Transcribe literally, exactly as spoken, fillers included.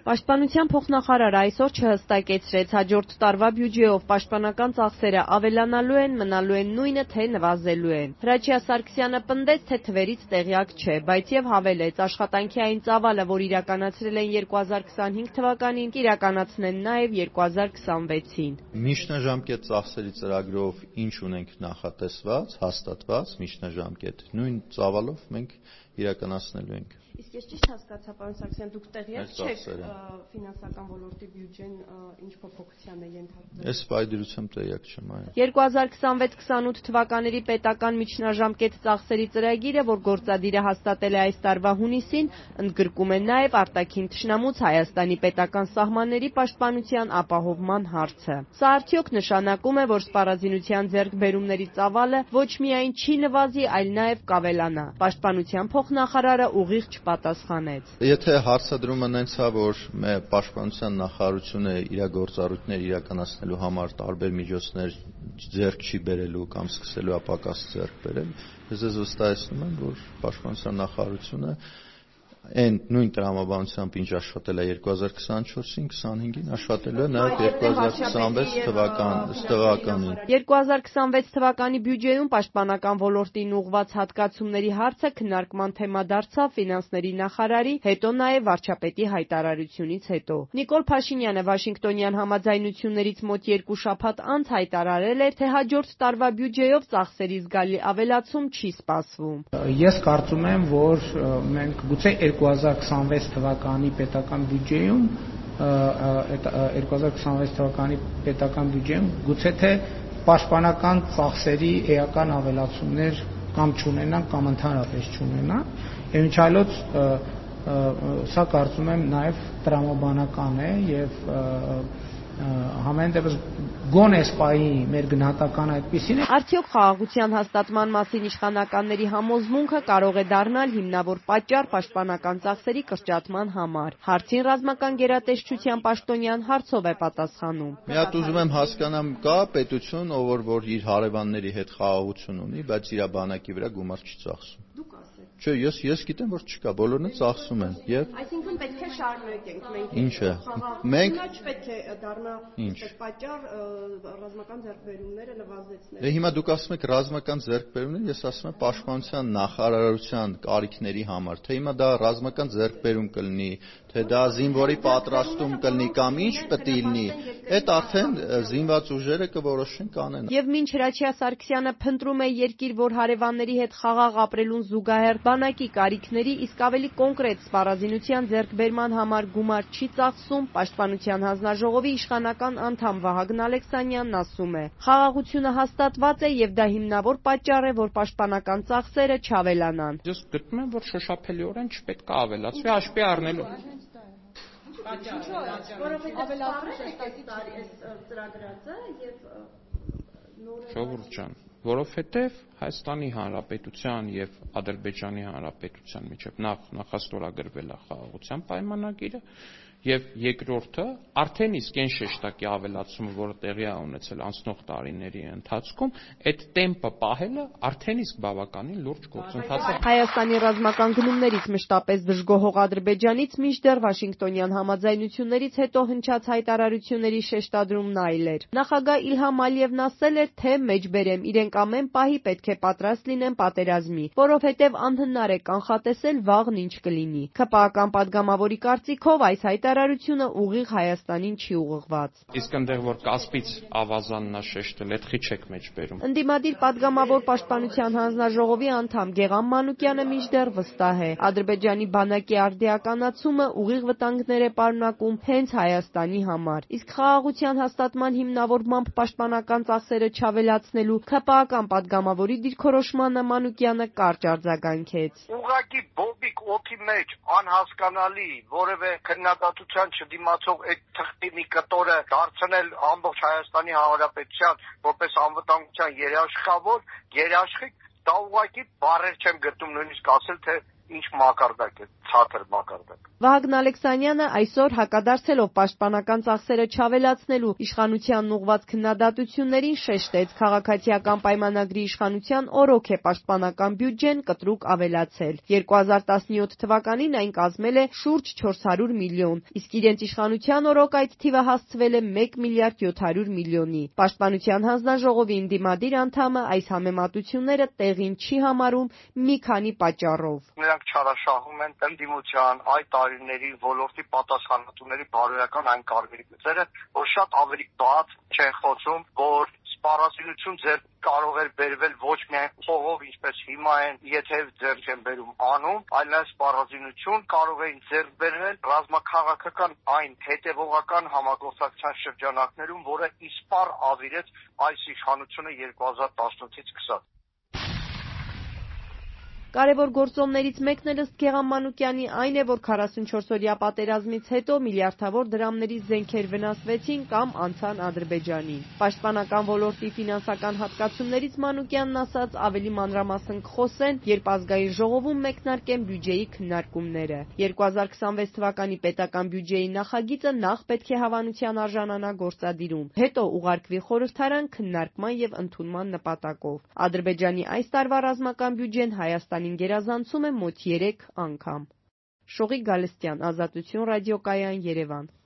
Պաշտպանության փոխնախարարը այսօր չհստակեցրեց հաջորդ տարվա բյուջեով պաշտպանական ծախսերը ավելանալու են, մնալու են նույնը, թե նվազելու են։ Հրաչյա Սարգսյանը պնդեց, թե թվերից տեղյակ չէ, բայց եւ հավելեց, աշխատանքի այն ծավալը, որ իրականացրել են երկու հազար քսանհինգ թվականին, կիրականացնեն նաեւ երկու հազար քսանվեցին։ Միջնաժամկետ ծախսերի ծրագրով ինչ ունենք նախատեսված, հաստատված միջնաժամկետ, նույն ծավալով մենք իրականացնելու ենք։ Իսկ ես ճիշտ հասկացա, պարոն Սարգսյան, դուք տեղյակ չեք ֆինանսական ոլորտի բյուջեն ինչ փոփոխության է ենթարկվել։ Ես պայդրությամբ տեղյակ չեմ, այո։ երկու հազար քսանվեց քսանութ թվականների պետական միջնաժամկետ ծախսերի ծրագիրը, որ գործադիրը հաստատել է այս տարվա հունիսին, ընդգրկում է նաև արտաքին թշնամուց Հայաստանի պետական սահմանների պաշտպանության ապահովման հարցը։ Սա արդյոք նշանակում է, որ սպառազինության ձեռքբերումների ծավալը ոչ միայն չի նվազի, այլ նաև կավելանա։ Պաշտպանության փոխնախարարը ուղիղ պատասխանեց։ Եթե հարցադրումը նենց է, որ մեր պաշտպանության նախարարությունը իր գործառույթներ իրականացնելու համար տարբեր միջոցներ ձեռք չի բերելու կամ սկսելու է պակաս ձեռք բերել, ես ձեզ վստահեցնում եմ, որ պաշտպանության նախարարությունը այն նույն տրամաբանությամբ ինչ աշխատել է երկու հազար քսանչորսին քսանհինգին աշխատելու է նաև երկու հազար քսանվեց թվականին։ երկու հազար քսանվեց թվականի բյուջեում պաշտպանական ոլորտին ուղղված հատկացումների հարցը քննարկման թեմա դարձավ ֆինանսների նախարարի, հետո նաև վարչապետի հայտարարությունից հետո։ Նիկոլ Փաշինյանը Վաշինգտոնյան համաձայնություններից մոտ երկու շաբաթ անց հայտարարել էր, թե հաջորդ տարվա բյուջեով ծախսերի զգալի ավելացում չի սպասվում։ Ես կարծում եմ, որ մենք գուցե երկու հազար քսանվեց թվականի պետական բյուջեում երկու հազար քսանվեց թվականի պետական բյուջեում գուցե թե պաշտպանական ծախսերի էական ավելացումներ կամ չունենան կամ ընդհանրապես չունենան, եւ ինչ այլոց սա կարծում եմ նաեւ տրամաբանական է եւ համեն դեպս գոնե սպայի մեր գնահատականը այդպիսին է։ Արդյոք խաղաղության հաստատման մասին իշխանականների համոզմունքը կարող է դառնալ հիմնավոր պատճառ պաշտպանական ծախսերի կրճատման համար։ Հարցին ռազմական գերատեսչության պաշտոնյան հարցով է պատասխանում։ Մի հատ ուզում եմ հասկանամ, կա պետություն, ով որ իր հարևանների հետ խաղաղություն ունի, բայց իր բանակի վրա գումար չի ծախսում։ Չէ, ես ես գիտեմ, որ չկա, բոլորն է ծախսում են եւ այսինքն պետք է շարունակենք մենք։ Ինչը։ Մենք չպետք է դառնա պատճառ ռազմական ձեռքբերումները նվազեցնել։ Դե հիմա դուք ասում եք ռազմական ձեռքբերումներ, ես ասում եմ պաշտպանության նախարարության կարիքների համար, թե հիմա դա ռազմական ձեռքբերում կլինի, թե դա զինվորի պատրաստում կլինի կամ ինչ պետք է լինի, այդ արդեն զինված ուժերը կորոշեն կանեն։ Եվ մինչ Հրաչյա Սարգսյանը փնտրում է երկիր, որ հարևանների հետ խաղաղ ապրելուն զուգահեռ բանակի կարիքների, իսկ ավելի կոնկրետ սպառազինության ձեռքբերման համար գումար չի ծախսում, Պաշտպանության հանձնաժողովի իշխանական անդամ Վահագն Ալեքսանյանն ասում է. խաղաղությունը հաստատված է եւ դա հիմնավոր պատճառ է, որ պաշտպանական ծախսերը չավելանան։ Ես գտնում եմ, որ շոշափելիորեն չպետք է ավելացվի, հաշվի առնելու։ Ժողովուրդ ջան, որովհետև Հայաստանի Հանրապետության եւ Ադրբեջանի Հանրապետության միջեւ նախ նախաստորագրվել է խաղաղության պայմանագիրը եւ երկրորդը արդեն իսկ այն շեշտակի ավելացումը, որը տեղի է ունեցել անցնող տարիների ընթացքում, այդ տեմպը պահելը արդեն իսկ բավականին լուրջ գործընթաց է։ Հայաստանի ռազմական գնումներից մշտապես դժգոհող Ադրբեջանից մինչդեռ Վաշինգտոնյան համաձայնություններից հետո հնչած հայտարարությունների շեշտադրումն այլ էր։ Նախագահ Իլհամ Ալիևն ասել էր, թե մեջբերեմ, իրենք ամեն պահի պետք է պատրաստ լինեն պատերազմի, որովհետև անհնար է կանխատեսել վաղն ինչ կլինի։ ՔՊԱ-ական падգամավորի կարծիքով այս հայտարարությունը ուղիղ Հայաստանին չի ուղղված։ Իսկ այնտեղ որ Կասպից ավազանն է շեշտել, այդ խի չեք մեջբերում։ Ընդդիմադիր падգամավոր Պաշտպանության հանձնաժողովի անդամ Գեգամ Մանուկյանը մինչդեռ վստահ է, Ադրբեջանի բանակի արդիականացումը ուղիղ վտանգներ է պարունակում հենց Հայաստանի համար։ Իսկ խաղաղության հաստատման հիմնավորմամբ պաշտպանական ծախսերը չավելացնելու ՔՊԱ-ական падգամավորի դիրքորոշմանը Մանուկյանը կարճ արձագանքեց։ Ուղղակի բոբիկ օդի մեջ անհասկանալի, որևէ քննադատության չդիմացող այդ թղթի մի կտորը դարձնել ամբողջ Հայաստանի Հանրապետության որպես անվտանգության երաշխավոր, երաշխիք, դա ուղղակի բառեր չեմ գտնում նույնիսկ ասել, թե ինչ մակարդակ է, ցածր մակարդակ։ Վահագն Ալեքսանյանը այսօր հակադարձելով պաշտպանական ծախսերը չավելացնելու իշխանությանն ուղղված քննադատություններին շեշտեց, քաղաքացիական պայմանագրի իշխանության օրոք է պաշտպանական բյուջեն կտրուկ ավելացել։ երկու հազար տասնյոթ թվականին այն կազմել է շուրջ չորս հարյուր միլիոն, իսկ իրենց իշխանության օրոք այդ թիվը հասցվել է մեկ միլիարդ յոթ հարյուր միլիոնի։ Պաշտպանության հանձնաժողովի ընդդիմադիր անդամը այս համեմատությունները տեղին չի համարում մի քանի պատճառով։ Նրանք չարաշահում են ընդդիմության այդ տարիների ոլորտի պատասխանատուների բարոյական այն կարծիքները, որ շատ ավելի բաց չեն խոսում, որ սպառազինություն ձեր կարող էր բերվել ոչ միայն փողով, ինչպես հիմա են, եթե ձեր չեն բերում անում, այլ նաև սպառազինություն կարող էին ձեր բերվել ռազմաքաղաքական այն հետևողական համագործակցության շրջանակներում, որը իսպառ ավիրեց այս իշխանությունը երկու հազար տասնութից սկսած։ Կարևոր գործոններից մեկն էլ ըստ Գեղամ Մանուկյանի այն է, որ քառասունչորսօրյա պատերազմից հետո միլիարդավոր դրամների զենքեր վնասվեցին կամ անցան Ադրբեջանին։ Պաշտպանական ոլորտի ֆինանսական հատկացումներից Մանուկյանն ասաց ավելի մանրամասն կխոսեն, երբ ազգային ժողովում մեկնարկեն բյուջեի քննարկումները։ երկու հազար քսանվեց թվականի պետական բյուջեի նախագիծը նախ պետք է հավանության արժանանա գործադիրում, հետո ուղարկվի խորհրդարան քննարկման եւ ընդունման նպատակով։ Ադրբեջանի այս տարվա ռազմական բյուջեն Հայաստանի գերազանցում է մոտ երեք անգամ։ Շողիկ Գալստյան, Ազատություն ռադիոկայան, Երևան։